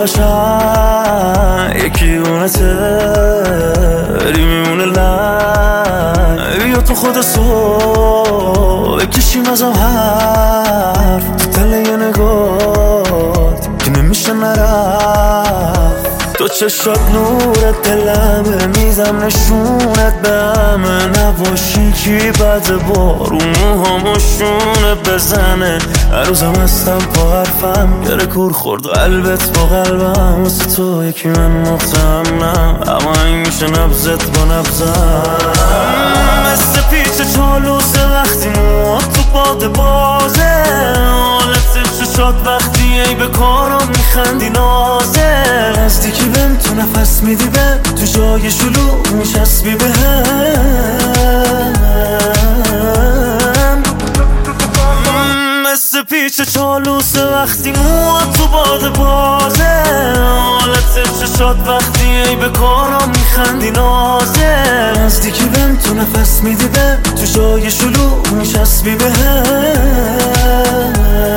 قشنگ یکی اونته بری میمونه لنگ بیا تو خود صبح بکشیم از هم حرف تو دل یه نگات که نمیشه نرفت تو چشات نورت دلمه میزم نشونت به همه نباشی کی بعد بارون موهامو شونه بزنه هر روزم هستم با حرفم یاره کور خورد قلبت با قلبم واسه تو یکی من مختمم اما این میشه نبزت با نبزم مثل پیچ چالوسه وقتی موات تو باد بازه حالت چشات وقتی ای به کارم میخندی نازه نزدیکی بهم تو نفس میدی به تو جای شلوغ میچسبی به هم مثل پیچ چالوسه وقتی موات تو باد بازه حالت چشات وقتی ای به کارم میخندی نازه نزدیکی بهم تو نفس میدی به تو جای شلوغ میچسبی به هم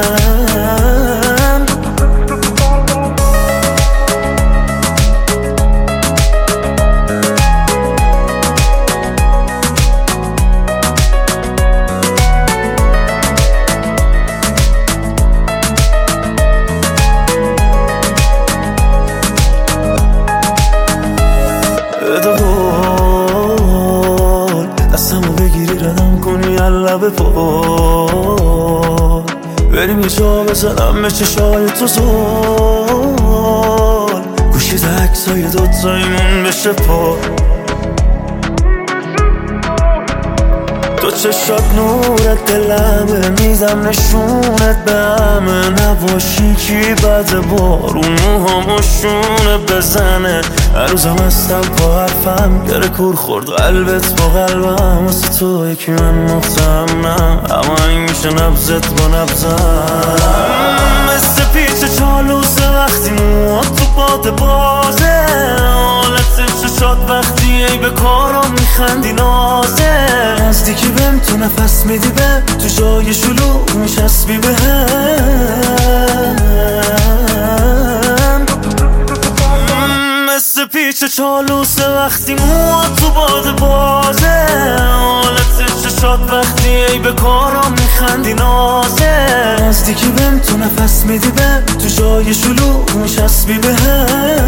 دستمو بگیری ردم کنی لب پا بریم یه جا بزنم به چشای تو زل گوشی ده عکسای دوتاییمون بشه پا تو چشات نورت دلمه میزم نشونت به همه نباشی کی بعد بارون موهامو شونه بزنه هر روزم هستم با حرفم یاره کور خورد قلبت با قلبم واسه تو یکی من مختمم اما این میشه نبزت با نبزم مثل پیچ چالوسه وقتی موات تو باد بازه حالت چشات وقتی ای به کارم میخندی نازه نزدیکی بهم تو نفس میدی به تو جای شلوغ میچسبی به هم مثل پیچ چالوسه وقتی موات تو باد بازه حالت چشات وقتی ای به کارم میخندی نازه نزدیکی بهم تو نفس میدی به تو جای شلوغ میچسبی به هم